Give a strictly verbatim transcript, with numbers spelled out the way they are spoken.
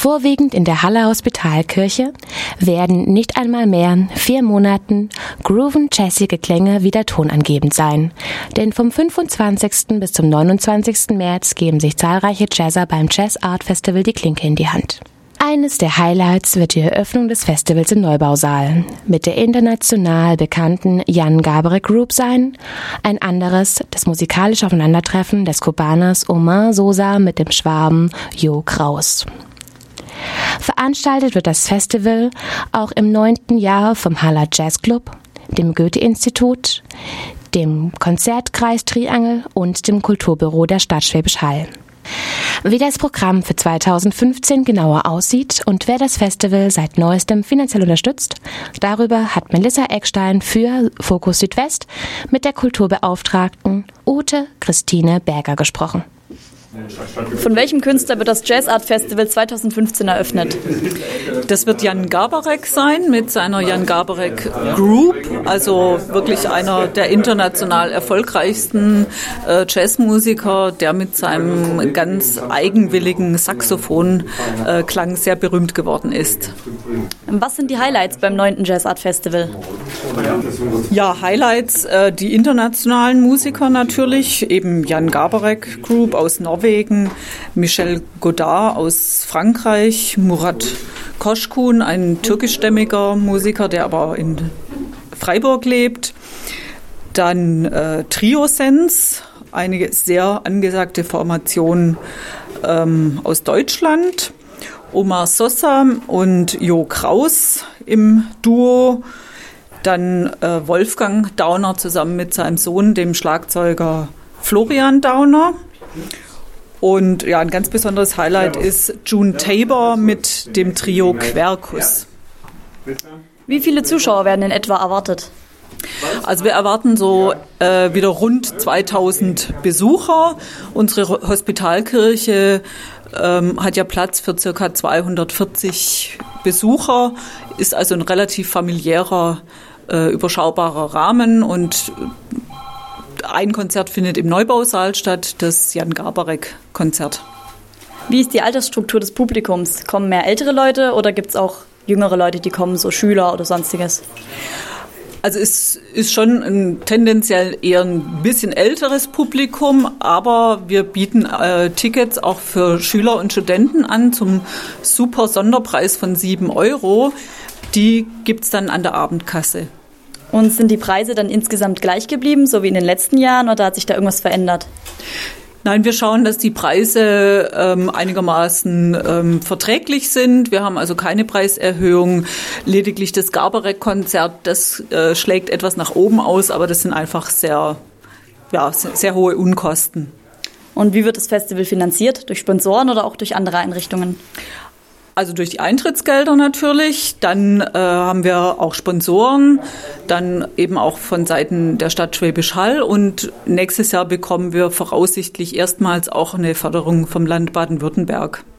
Vorwiegend in der Haller Hospitalkirche werden nicht einmal mehr vier Monaten grooven jazzige Klänge wieder tonangebend sein. Denn vom fünfundzwanzigsten bis zum neunundzwanzigsten März geben sich zahlreiche Jazzer beim Jazz Art Festival die Klinke in die Hand. Eines der Highlights wird die Eröffnung des Festivals im Neubausaal mit der international bekannten Jan Garbarek Group sein. Ein anderes das musikalische Aufeinandertreffen des Kubaners Omar Sosa mit dem Schwaben Jo Kraus. Veranstaltet wird das Festival auch im neunten Jahr vom Haller Jazz Club, dem Goethe-Institut, dem Konzertkreis Triangel und dem Kulturbüro der Stadt Schwäbisch Hall. Wie das Programm für zweitausendfünfzehn genauer aussieht und wer das Festival seit neuestem finanziell unterstützt, darüber hat Melissa Eckstein für Fokus Südwest mit der Kulturbeauftragten Ute Christine Berger gesprochen. Von welchem Künstler wird das Jazz Art Festival zweitausendfünfzehn eröffnet? Das wird Jan Garbarek sein mit seiner Jan Garbarek Group, also wirklich einer der international erfolgreichsten äh, Jazzmusiker, der mit seinem ganz eigenwilligen Saxophonklang äh, sehr berühmt geworden ist. Was sind die Highlights beim neunten Jazz Art Festival? Ja, Highlights, äh, die internationalen Musiker natürlich, eben Jan Garbarek Group aus Norwegen, Michel Godard aus Frankreich, Murat Koşkun, ein türkischstämmiger Musiker, der aber in Freiburg lebt. Dann äh, Triosens, eine sehr angesagte Formation ähm, aus Deutschland. Omar Sosa und Jo Kraus im Duo. Dann äh, Wolfgang Dauner zusammen mit seinem Sohn, dem Schlagzeuger Florian Dauner. Und ja, ein ganz besonderes Highlight ist June Tabor mit dem Trio Quercus. Wie viele Zuschauer werden in etwa erwartet? Also wir erwarten so äh, wieder rund zweitausend Besucher. Unsere Hospitalkirche ähm, hat ja Platz für ca. zweihundertvierzig Besucher, ist also ein relativ familiärer, äh, überschaubarer Rahmen und ein Konzert findet im Neubausaal statt, das Jan Garbarek-Konzert. Wie ist die Altersstruktur des Publikums? Kommen mehr ältere Leute oder gibt es auch jüngere Leute, die kommen, so Schüler oder sonstiges? Also es ist schon ein tendenziell eher ein bisschen älteres Publikum, aber wir bieten äh, Tickets auch für Schüler und Studenten an zum super Sonderpreis von sieben Euro. Die gibt es dann an der Abendkasse. Und sind die Preise dann insgesamt gleich geblieben, so wie in den letzten Jahren, oder hat sich da irgendwas verändert? Nein, wir schauen, dass die Preise ähm, einigermaßen ähm, verträglich sind. Wir haben also keine Preiserhöhung. Lediglich das Garbarek-Konzert, das äh, schlägt etwas nach oben aus, aber das sind einfach sehr, ja, sehr, sehr hohe Unkosten. Und wie wird das Festival finanziert? Durch Sponsoren oder auch durch andere Einrichtungen? Also durch die Eintrittsgelder natürlich, dann äh, haben wir auch Sponsoren, dann eben auch von Seiten der Stadt Schwäbisch Hall und nächstes Jahr bekommen wir voraussichtlich erstmals auch eine Förderung vom Land Baden-Württemberg.